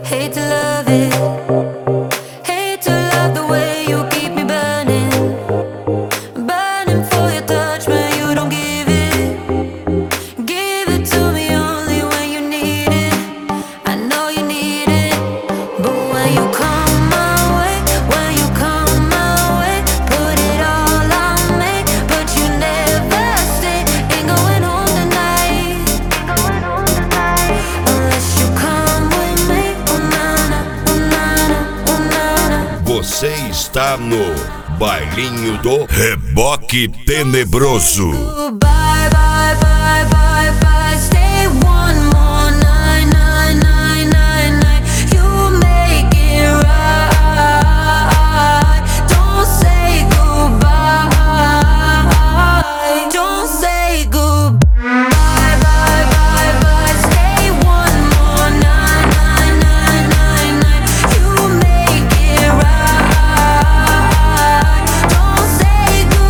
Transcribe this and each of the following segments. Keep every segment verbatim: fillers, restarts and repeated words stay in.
Hate to love it, hate to love the way you keep me burning, burning for your touch, but you don't give it. Give it to me only when you need it. I know you need it, but when you come my way, when you come my way, put it all on me, but you never stay. Ain't going home tonight, unless you come with me. Oh nana, oh nana, oh nana. Você está no Bailinho do Reboque Tenebroso. Bye, bye, bye, bye, bye. Stay one more night, night, night, night, night. You make it right. Don't say goodbye. Don't say goodbye. Bye, bye, bye, bye. Stay one more night, night, night, night, night. You make it right. Don't say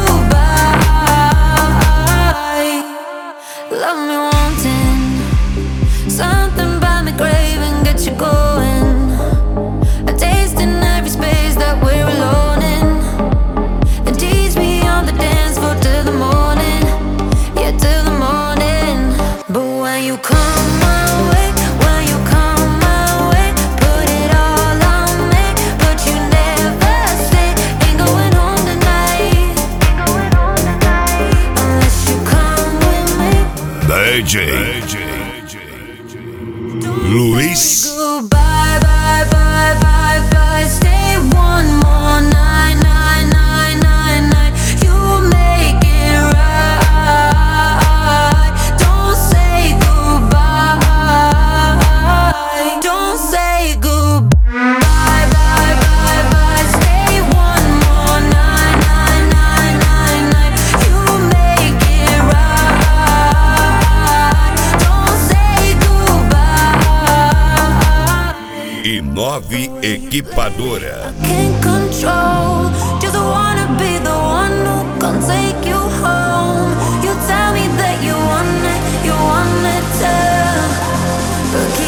goodbye. Love me wanting, something about me craving, get you going. A taste in every space that we're alone in. Then tease me on the dance floor till the morning, yeah, till the morning. But when you come my way, when you come my way, put it all on me, but you never stay. Ain't going home tonight, unless you come with me. D J Luiz. Goodbye, bye, bye, bye, bye. Stay one more night, night, night, night, night. You make it right. Don't say goodbye. Don't say goodbye. Bye, bye, bye, bye. Stay one more night, night, night, night, night. You make it right. Don't say goodbye. E nove Equipadora. Can't control, just wanna be the one who can take you home. You tell me that you want it, you want it too, but